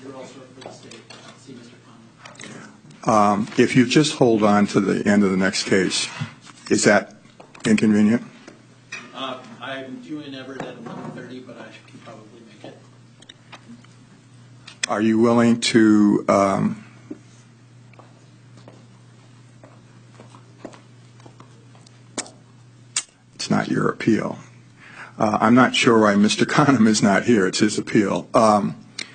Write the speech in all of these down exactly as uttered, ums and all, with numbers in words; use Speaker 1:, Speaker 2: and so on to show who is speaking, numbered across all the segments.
Speaker 1: also for the state. See Mister Conlon.
Speaker 2: Um, if you just hold on to the end of the next case, is that inconvenient?
Speaker 1: Uh, I'm due in Everett at eleven thirty, but I can probably make it.
Speaker 2: Are you willing to um, it's not your appeal. Uh, I'm not sure why Mister Conham is not here. It's his appeal. Um,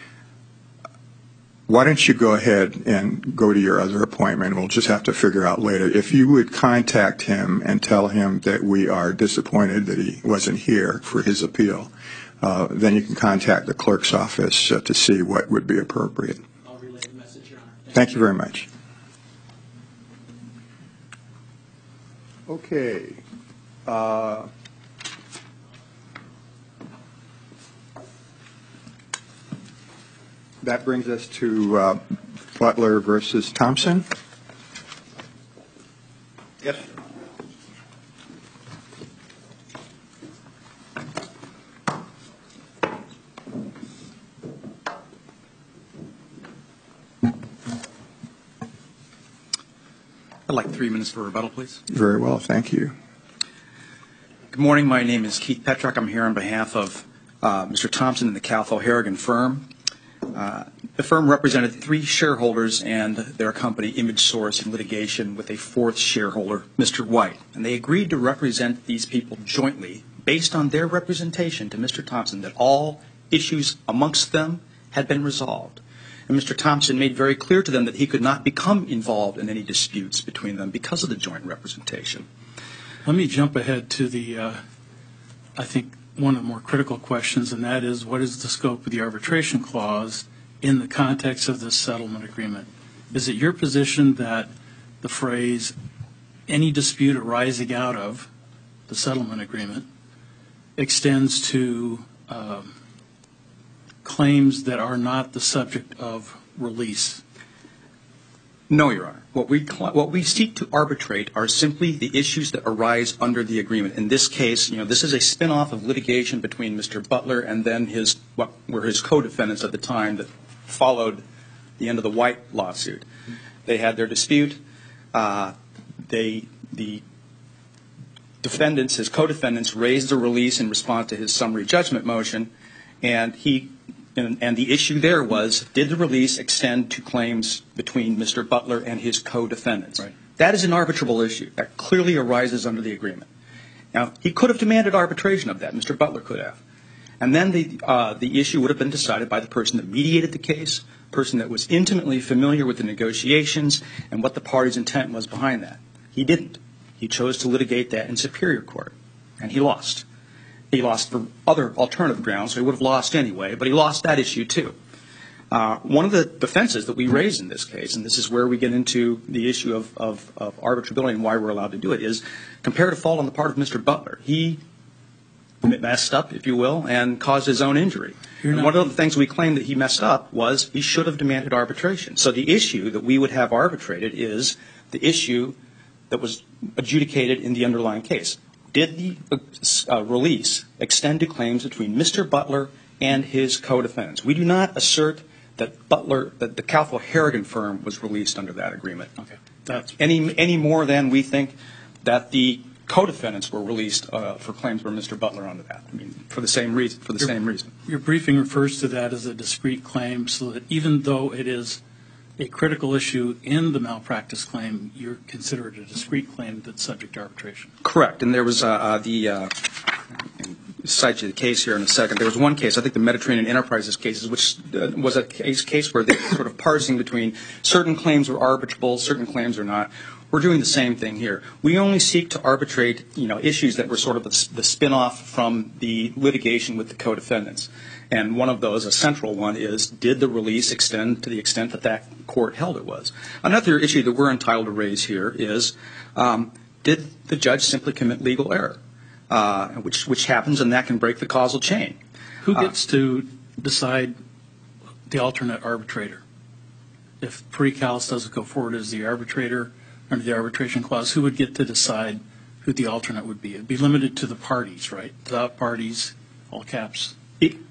Speaker 2: why don't you go ahead and go to your other appointment? We'll just have to figure out later. If you would contact him and tell him that we are disappointed that he wasn't here for his appeal, uh, then you can contact the clerk's office uh, to see what would be appropriate.
Speaker 1: I'll relay the message, Your Honor. Thank,
Speaker 2: Thank you very much. Okay. Uh, That brings us to uh, Butler versus Thompson. Yes.
Speaker 3: I'd like three minutes for rebuttal, please.
Speaker 2: Very well, thank you.
Speaker 3: Good morning. My name is Keith Petrock. I'm here on behalf of uh, Mister Thompson and the Calthall Harrigan firm. Uh, the firm represented three shareholders and their company, Image Source, in litigation with a fourth shareholder, Mister White. And they agreed to represent these people jointly based on their representation to Mister Thompson that all issues amongst them had been resolved. And Mister Thompson made very clear to them that he could not become involved in any disputes between them because of the joint representation.
Speaker 4: Let me jump ahead to the, uh, I think, one of the more critical questions, and that is, what is the scope of the arbitration clause in the context of this settlement agreement? Is it your position that the phrase, any dispute arising out of the settlement agreement, extends to um, claims that are not the subject of release?
Speaker 3: No, Your Honor. What we, what we seek to arbitrate are simply the issues that arise under the agreement. In this case, you know, this is a spin-off of litigation between Mister Butler and then his, what were his co-defendants at the time that followed the end of the White lawsuit. They had their dispute. Uh, they, the defendants, his co-defendants, raised a release in response to his summary judgment motion, and he And, and the issue there was, did the release extend to claims between Mister Butler and his co-defendants? Right. That is an arbitrable issue. That clearly arises under the agreement. Now, he could have demanded arbitration of that. Mister Butler could have. And then the, uh, the issue would have been decided by the person that mediated the case, person that was intimately familiar with the negotiations and what the party's intent was behind that. He didn't. He chose to litigate that in Superior Court, and he lost. He lost for other alternative grounds, so he would have lost anyway, but he lost that issue too. Uh, one of the defenses that we raise in this case, and this is where we get into the issue of, of, of arbitrability and why we're allowed to do it, is comparative fault on the part of Mister Butler. He messed up, if you will, and caused his own injury. And one of the things we claim that he messed up was he should have demanded arbitration. So the issue that we would have arbitrated is the issue that was adjudicated in the underlying case. Did the uh, release extend to claims between Mister Butler and his co-defendants? We do not assert that Butler, that the Calthall Harrigan firm was released under that agreement. Okay. That's any any more than we think that the co-defendants were released uh, for claims where Mister Butler under that. I mean, for the same reason. For the your, same reason.
Speaker 4: Your briefing refers to that as a discrete claim, so that even though it is a critical issue in the malpractice claim, you consider it a discrete claim that's subject to arbitration.
Speaker 3: Correct. And there was uh, uh, the, uh, I'll cite you the case here in a second. There was one case, I think the Mediterranean Enterprises cases, which uh, was a case, case where they were sort of parsing between certain claims were arbitrable, certain claims are not. We're doing the same thing here. We only seek to arbitrate, you know, issues that were sort of the, the spin-off from the litigation with the co-defendants. And one of those, a central one, is did the release extend to the extent that that court held it was? Another issue that we're entitled to raise here is um, did the judge simply commit legal error, uh, which which happens, and that can break the causal chain.
Speaker 4: Who gets uh, to decide the alternate arbitrator? If Pre-Callis doesn't go forward as the arbitrator under the arbitration clause, who would get to decide who the alternate would be? It would be limited to the parties, right? The parties, all caps.
Speaker 3: It,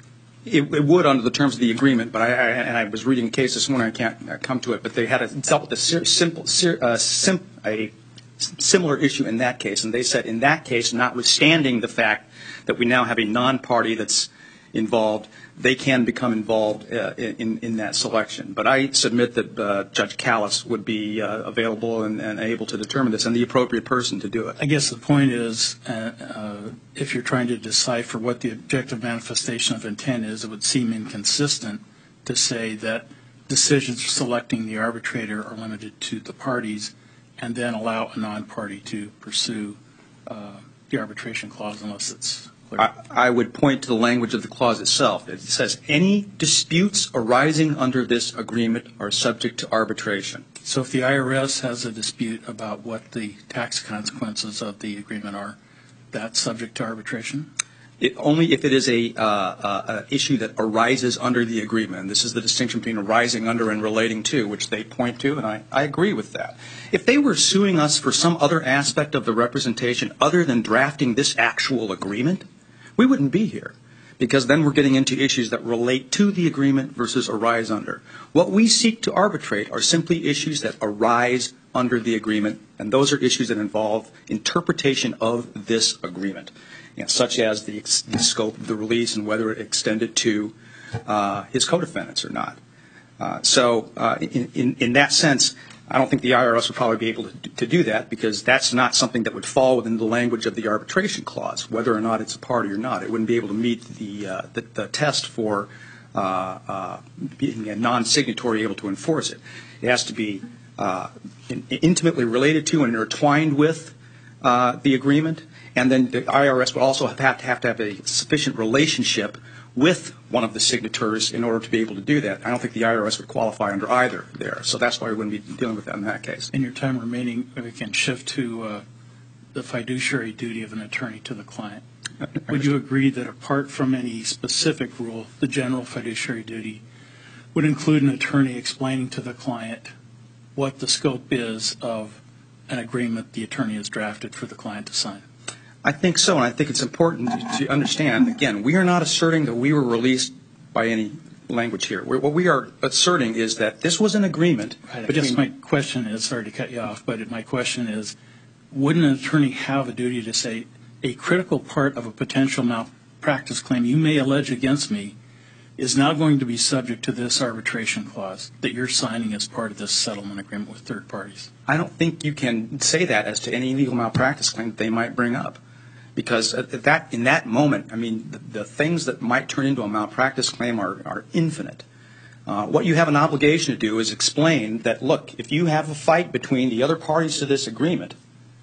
Speaker 3: It, it would under the terms of the agreement, but I, I and I was reading a case this morning. I can't come to it, but they had a, dealt with a ser, simple, ser, uh, sim, a similar issue in that case, and they said in that case, notwithstanding the fact that we now have a non-party that's involved, they can become involved uh, in in that selection. But I submit that uh, Judge Callis would be uh, available and, and able to determine this, and the appropriate person to do it.
Speaker 4: I guess the point is, uh, uh, if you're trying to decipher what the objective manifestation of intent is, it would seem inconsistent to say that decisions selecting the arbitrator are limited to the parties and then allow a non-party to pursue uh, the arbitration clause unless it's clear.
Speaker 3: I, I would point to the language of the clause itself. It says, any disputes arising under this agreement are subject to arbitration.
Speaker 4: So if the I R S has a dispute about what the tax consequences of the agreement are, that's subject to arbitration?
Speaker 3: It, only if it is a, uh, uh, a issue that arises under the agreement. And this is the distinction between arising under and relating to, which they point to, and I, I agree with that. If they were suing us for some other aspect of the representation other than drafting this actual agreement, we wouldn't be here, because then we're getting into issues that relate to the agreement versus arise under. What we seek to arbitrate are simply issues that arise under the agreement, and those are issues that involve interpretation of this agreement, you know, such as the, the scope of the release and whether it extended to uh, his co-defendants or not. Uh, so uh, in, in, in that sense, I don't think the I R S would probably be able to, to do that, because that's not something that would fall within the language of the arbitration clause, whether or not it's a party or not. It wouldn't be able to meet the, uh, the, the test for uh, uh, being a non-signatory able to enforce it. It has to be uh, in, intimately related to and intertwined with uh, the agreement, and then the I R S would also have to have to have a sufficient relationship with one of the signatories in order to be able to do that. I don't think the I R S would qualify under either there, so that's why we wouldn't be dealing with that in that case.
Speaker 4: In your time remaining, we can shift to uh, the fiduciary duty of an attorney to the client. Would you agree that apart from any specific rule, the general fiduciary duty would include an attorney explaining to the client what the scope is of an agreement the attorney has drafted for the client to sign?
Speaker 3: I think so, and I think it's important to understand, again, we are not asserting that we were released by any language here. We're, what we are asserting is that this was an agreement.
Speaker 4: Right. But just my question is, sorry to cut you off, but my question is, wouldn't an attorney have a duty to say a critical part of a potential malpractice claim you may allege against me is now going to be subject to this arbitration clause that you're signing as part of this settlement agreement with third parties?
Speaker 3: I don't think you can say that as to any legal malpractice claim that they might bring up. Because at that, in that moment, I mean, the, the things that might turn into a malpractice claim are, are infinite. Uh, what you have an obligation to do is explain that, look, if you have a fight between the other parties to this agreement,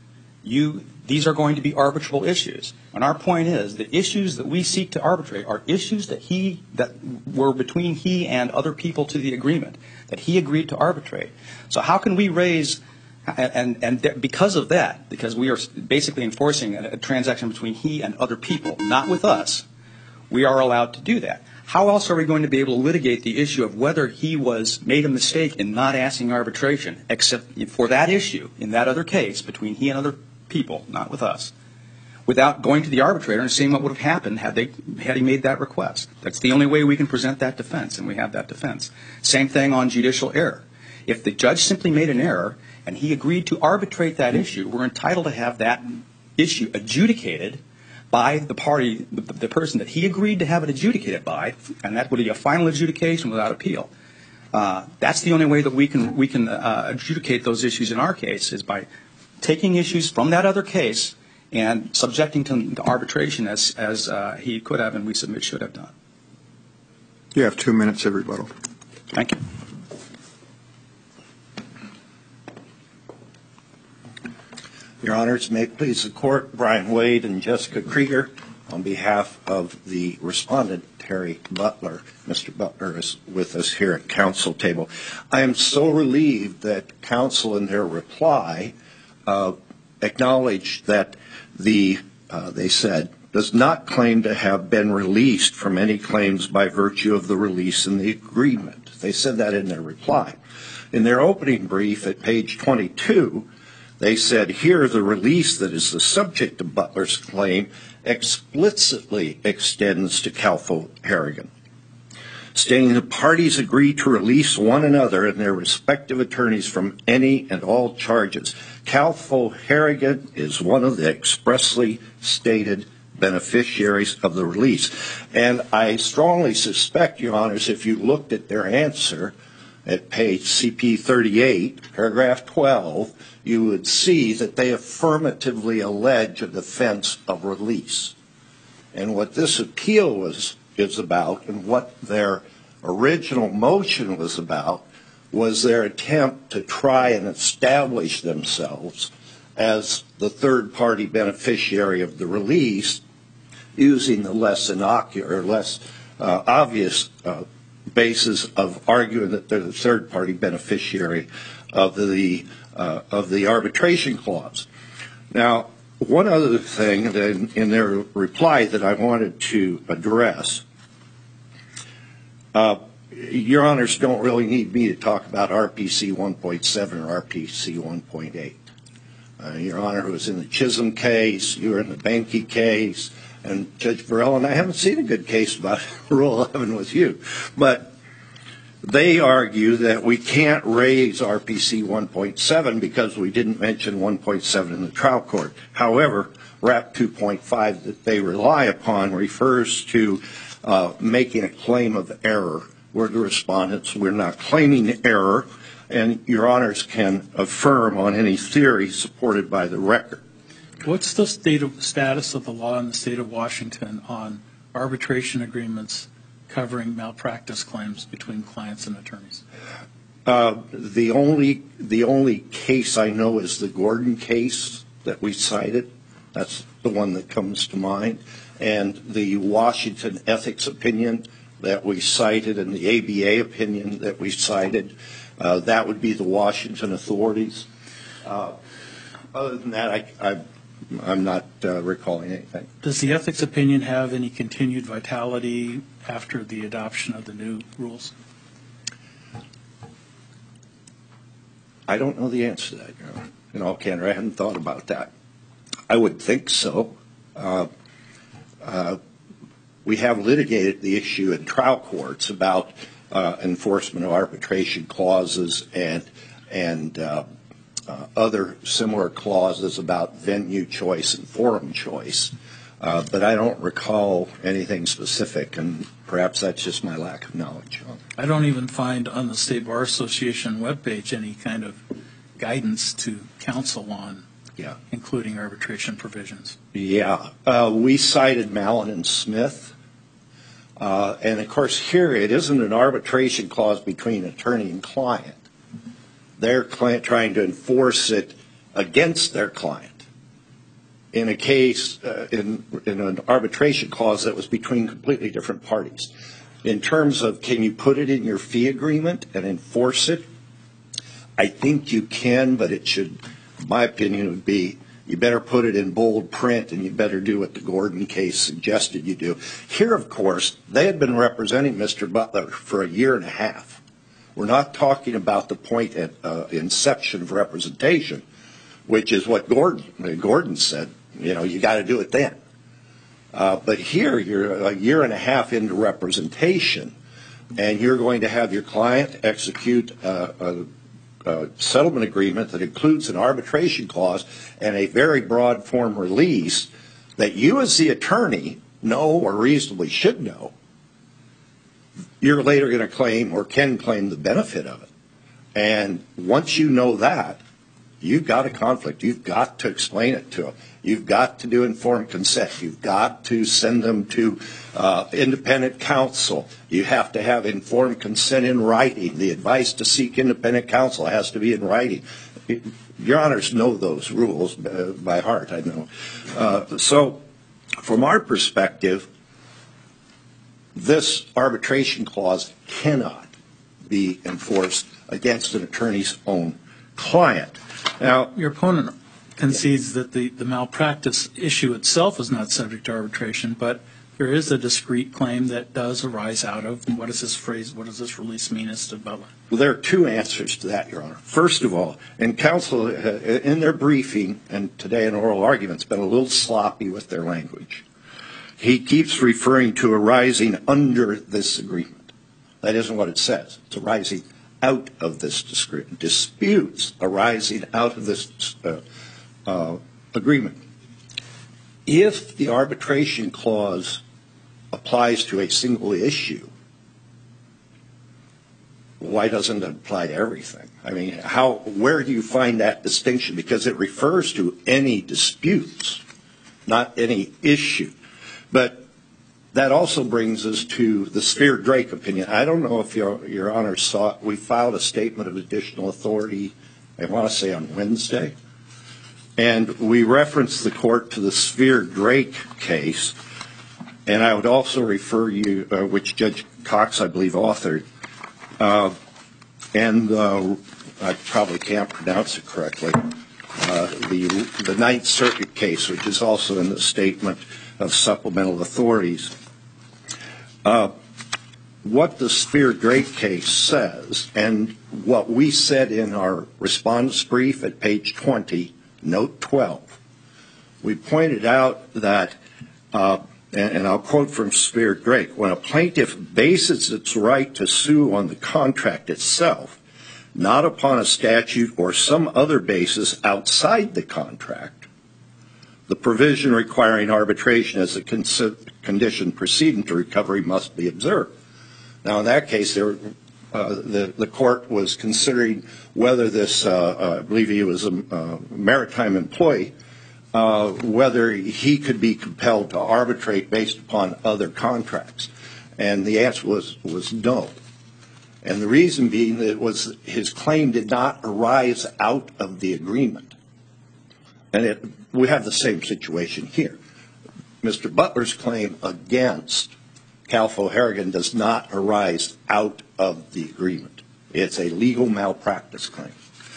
Speaker 3: you, these are going to be arbitrable issues. And our point is the issues that we seek to arbitrate are issues that he, that were between he and other people to the agreement, that he agreed to arbitrate. So how can we raise... And, and th- because of that, because we are basically enforcing a, a transaction between he and other people, not with us, we are allowed to do that. How else are we going to be able to litigate the issue of whether he was made a mistake in not asking arbitration, except for that issue in that other case between he and other people, not with us, without going to the arbitrator and seeing what would have happened had they had he made that request? That's the only way we can present that defense, and we have that defense. Same thing on judicial error. If the judge simply made an error and he agreed to arbitrate that issue, we're entitled to have that issue adjudicated by the party, the, the person that he agreed to have it adjudicated by, and that would be a final adjudication without appeal. Uh, that's the only way that we can we can uh, adjudicate those issues in our case, is by taking issues from that other case and subjecting them to arbitration as as uh, he could have and we submit should have done.
Speaker 2: You have two minutes of rebuttal.
Speaker 3: Thank you.
Speaker 5: Your Honors, may it please the Court, Brian Wade and Jessica Krieger, on behalf of the respondent, Terry Butler. Mister Butler is with us here at council table. I am so relieved that counsel in their reply uh, acknowledged that the, uh, they said, does not claim to have been released from any claims by virtue of the release in the agreement. They said that in their reply. In their opening brief at page twenty-two, they said, here the release that is the subject of Butler's claim explicitly extends to Calfo Harrigan. stating the parties agree to release one another and their respective attorneys from any and all charges. Calfo Harrigan is one of the expressly stated beneficiaries of the release. And I strongly suspect, Your Honors, if you looked at their answer at page C P thirty-eight, paragraph twelve, you would see that they affirmatively allege a defense of release. And what this appeal was is about, and what their original motion was about, was their attempt to try and establish themselves as the third-party beneficiary of the release, using the less innocuous or less uh, obvious uh, basis of arguing that they're the third-party beneficiary of the uh, of the arbitration clause. Now, one other thing in, in their reply that I wanted to address. Uh, Your Honors don't really need me to talk about R P C one point seven or R P C one point eight. Uh, Your Honor was in the Chisholm case, you were in the Benke case, and Judge Burrell and I haven't seen a good case about Rule eleven with you. But they argue that we can't raise R P C one point seven because we didn't mention one point seven in the trial court. However, R A P two point five that they rely upon refers to uh, making a claim of error. We're the respondents. We're not claiming error, and Your Honors can affirm on any theory supported by the record.
Speaker 4: What's the state of, status of the law in the state of Washington on arbitration agreements covering malpractice claims between clients and attorneys?
Speaker 5: Uh, the only the only case I know is the Gordon case that we cited. That's the one that comes to mind, and the Washington ethics opinion that we cited and the A B A opinion that we cited. Uh, that would be the Washington authorities. Uh, other than that, I, I, I'm not uh, recalling anything.
Speaker 4: Does the ethics opinion have any continued vitality after the adoption of the new rules?
Speaker 5: I don't know the answer to that, Your Honor. In all candor, I hadn't thought about that. I would think so. Uh, uh, we have litigated the issue in trial courts about uh, enforcement of arbitration clauses and and uh, uh, other similar clauses about venue choice and forum choice. Uh, but I don't recall anything specific, and perhaps that's just my lack of knowledge.
Speaker 4: I don't even find on the State Bar Association webpage any kind of guidance to counsel on,
Speaker 5: Yeah.
Speaker 4: including arbitration provisions.
Speaker 5: Yeah. Uh, we cited Mallon and Smith. Uh, and, of course, here it isn't an arbitration clause between attorney and client. They're client trying to enforce it against their client in a case, uh, in, in an arbitration clause that was between completely different parties. In terms of can you put it in your fee agreement and enforce it, I think you can, but it should, my opinion would be, you better put it in bold print, and you better do what the Gordon case suggested you do. Here, of course, they had been representing Mister Butler for a year and a half. We're not talking about the point at uh, inception of representation, which is what Gordon, Gordon said, you know, you got to do it then. Uh, but here, you're a year and a half into representation, and you're going to have your client execute uh, a Uh, settlement agreement that includes an arbitration clause and a very broad form release that you as the attorney know or reasonably should know you're later going to claim or can claim the benefit of it. And once you know that, you've got a conflict. You've got to explain it to them. You've got to do informed consent. You've got to send them to uh, independent counsel. You have to have informed consent in writing. The advice to seek independent counsel has to be in writing. Your Honors know those rules uh, by heart, I know. Uh, so from our perspective, this arbitration clause cannot be enforced against an attorney's own client. Now,
Speaker 4: your opponent concedes that the, the malpractice issue itself is not subject to arbitration, but there is a discrete claim that does arise out of what does this phrase, what does this release mean as to Butler?
Speaker 5: Well, there are two answers to that, Your Honor. First of all, and counsel, uh, in their briefing and today in oral arguments, been a little sloppy with their language. He keeps referring to arising under this agreement. That isn't what it says. It's arising out of this discre- disputes arising out of this uh, uh, agreement. If the arbitration clause applies to a single issue, why doesn't it apply to everything? I mean, how, where do you find that distinction? Because it refers to any disputes, not any issue. But that also brings us to the Spear-Drake opinion. I don't know if your, your Honor saw it. We filed a statement of additional authority, I want to say on Wednesday. And we referenced the court to the Spear-Drake case. And I would also refer you, uh, which Judge Cox, I believe, authored. Uh, and uh, I probably can't pronounce it correctly. Uh, the, the Ninth Circuit case, which is also in the statement of supplemental authorities. Uh, what the Spear-Drake case says, and what we said in our respondent's brief at page twenty, note twelve, we pointed out that, uh, and, and I'll quote from Spear-Drake, when a plaintiff bases its right to sue on the contract itself, not upon a statute or some other basis outside the contract, the provision requiring arbitration as a condition preceding to recovery must be observed. Now, in that case, there, uh, the, the court was considering whether this, uh, uh, I believe he was a uh, maritime employee, uh, whether he could be compelled to arbitrate based upon other contracts. And the answer was, was no. And the reason being that it was his claim did not arise out of the agreement. And it, we have the same situation here. Mister Butler's claim against Calfo Harrigan does not arise out of the agreement. It's a legal malpractice claim.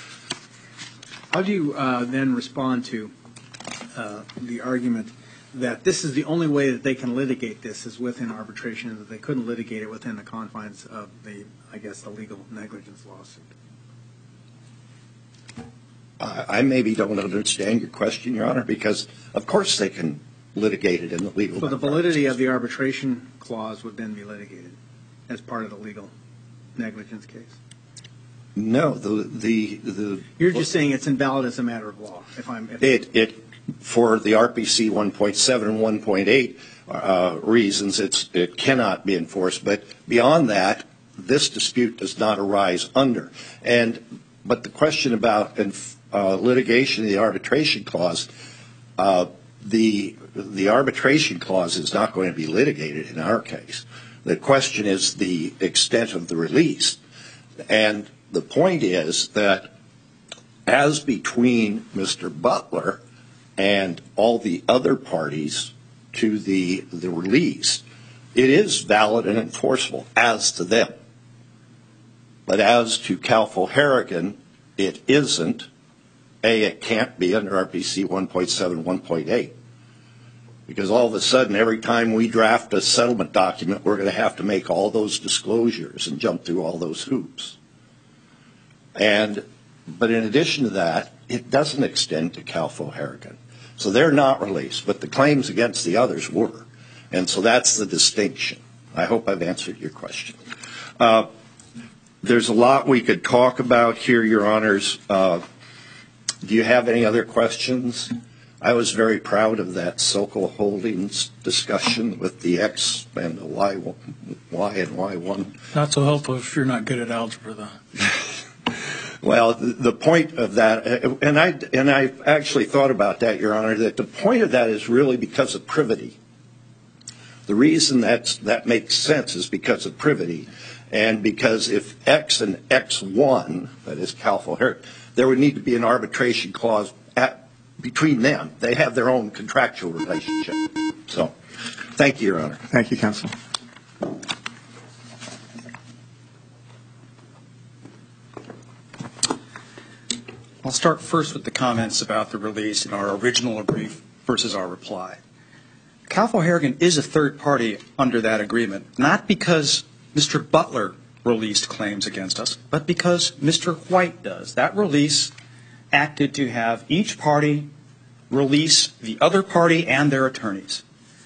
Speaker 6: How do you uh, then respond to uh, the argument that this is the only way that they can litigate this is within arbitration, and that they couldn't litigate it within the confines of the, I guess, the legal negligence lawsuit?
Speaker 5: I maybe don't understand your question, Your Honor, because of course they can litigate it in the legal.
Speaker 6: So the validity of the arbitration clause would then be litigated as part of the legal negligence case?
Speaker 5: No, the the the.
Speaker 6: You're just saying it's invalid as a matter of law. If I'm. If
Speaker 5: it it for the R P C one point seven and one point eight uh, reasons, it's it cannot be enforced. But beyond that, this dispute does not arise under. And but the question about inf- Uh, litigation of the arbitration clause, uh, the the arbitration clause is not going to be litigated in our case. The question is the extent of the release. And the point is that as between Mister Butler and all the other parties to the the release, it is valid and enforceable as to them. But as to Calfo Harrigan, it isn't. A, it can't be under R P C one point seven, one point eight. Because all of a sudden, every time we draft a settlement document, we're going to have to make all those disclosures and jump through all those hoops. And, but in addition to that, it doesn't extend to Calfo Harrigan. So they're not released, but the claims against the others were. And so that's the distinction. I hope I've answered your question. Uh, there's a lot we could talk about here, Your Honors. Uh, Do you have any other questions? I was very proud of that Sokol Holdings discussion with the X and the Y, Y and Y one.
Speaker 4: Not so helpful if you're not good at algebra, though.
Speaker 5: Well, the, the point of that, and I and I actually thought about that, Your Honor, that the point of that is really because of privity. The reason that's, that makes sense is because of privity, and because if X and X one, that is Calfo Harrigan, there would need to be an arbitration clause at, between them. They have their own contractual relationship. So, thank you, Your Honor.
Speaker 2: Thank you, counsel.
Speaker 3: I'll start first with the comments about the release in our original brief versus our reply. Calfo Harrigan is a third party under that agreement, not because Mister Butler released claims against us, but because Mister White does. That release acted to have each party release the other party and their attorneys.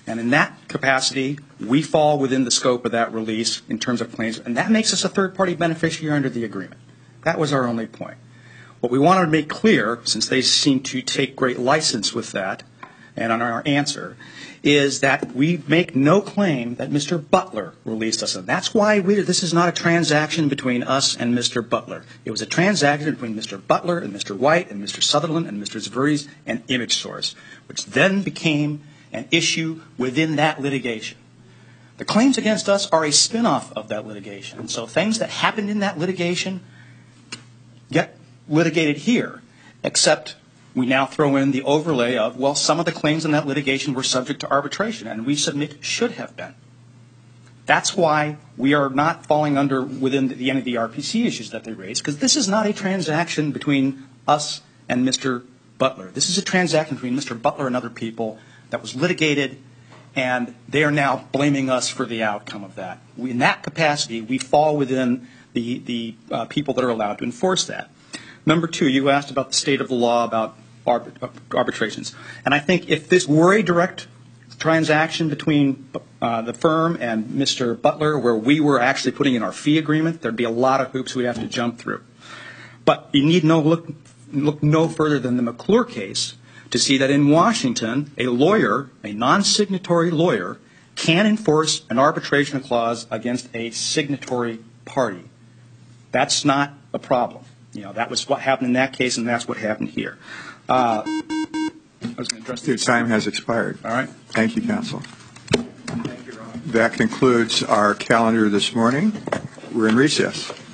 Speaker 3: And in that capacity, we fall within the scope of that release in terms of claims, and that makes us a third-party beneficiary under the agreement. That was our only point. What we wanted to make clear, since they seem to take great license with that and on our answer, is that we make no claim that Mister Butler released us. And that's why we, this is not a transaction between us and Mister Butler. It was a transaction between Mister Butler and Mister White and Mister Sutherland and Mister Zavuris and Image Source, which then became an issue within that litigation. The claims against us are a spin-off of that litigation. And so things that happened in that litigation get litigated here, except we now throw in the overlay of, well, some of the claims in that litigation were subject to arbitration, and we submit should have been. That's why we are not falling under within the N A D R P C issues that they raised, because this is not a transaction between us and Mister Butler. This is a transaction between Mister Butler and other people that was litigated, and they are now blaming us for the outcome of that. We, in that capacity, we fall within the, the uh, people that are allowed to enforce that. Number two, you asked about the state of the law about arbit- arbitrations. And I think if this were a direct transaction between uh, the firm and Mister Butler, where we were actually putting in our fee agreement, there'd be a lot of hoops we'd have to jump through. But you need no look, look no further than the McClure case to see that in Washington, a lawyer, a non-signatory lawyer, can enforce an arbitration clause against a signatory party. That's not a problem. You know, that was what happened in that case, and that's what happened here. Uh, I was going to address
Speaker 2: Your time has expired.
Speaker 3: All right.
Speaker 2: Thank you, counsel.
Speaker 3: Thank you, Ron.
Speaker 2: That concludes our calendar this morning. We're in recess.